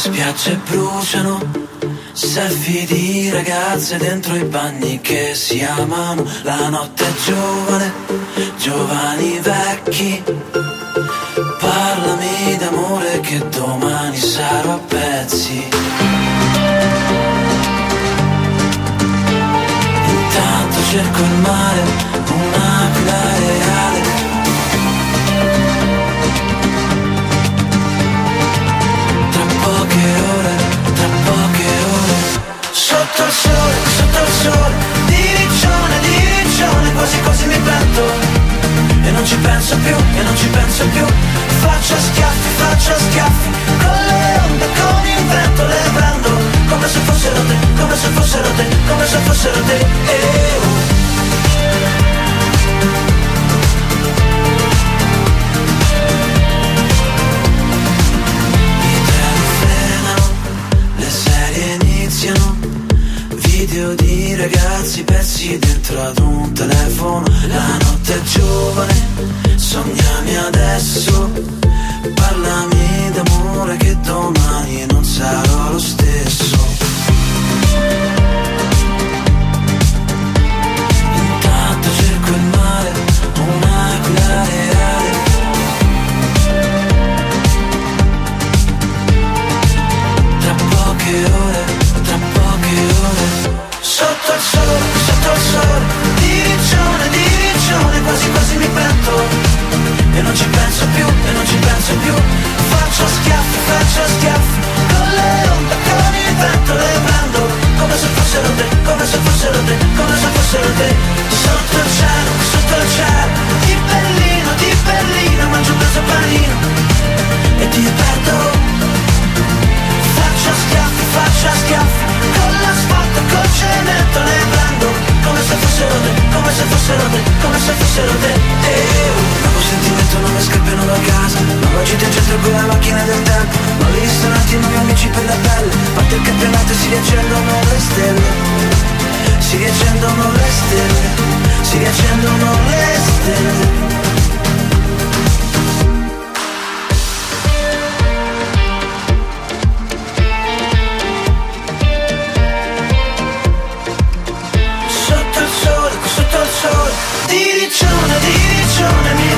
spiagge bruciano, selfie di ragazze dentro i bagni che si amano. La notte è giovane, giovani vecchi. Parlami d'amore che domani sarò a pezzi. Intanto cerco il mare, un'aquila reale. Tra poche ore, sotto il sole, di riccione, quasi quasi mi pento. E non ci penso più, faccio schiaffi, con le onde, con il vento le prendo, come se fossero te, come se fossero te, come se fossero te. I treni frenano, le serie iniziano, video di ragazzi persi dentro ad un telefono. La notte è giovane, sognami adesso, parlami d'amore che domani non sarò lo stesso. Intanto cerco il mare, un'aquila reale. Tra poche ore, sotto il sole, di riccione, quasi quasi mi pento. E non ci penso più, faccio schiaffi, con le onde, con il vento le prendo, come se fossero te, come se fossero te, come se fossero te. Sotto il cielo, di Berlino, mangio un peso panino e ti perdo. Faccio schiaffi, con l'asfalto, col cemento le prendo, come se fossero te, come se fossero te, come se fossero te. Nuovo sentimento, non mi scappano da casa, nuova gita in centro con la macchina del tempo, nuovi ristoranti, nuovi amici per la pelle. Parte il campionato e si riaccendono le stelle, si riaccendono le stelle, si riaccendono le stelle. Di riccione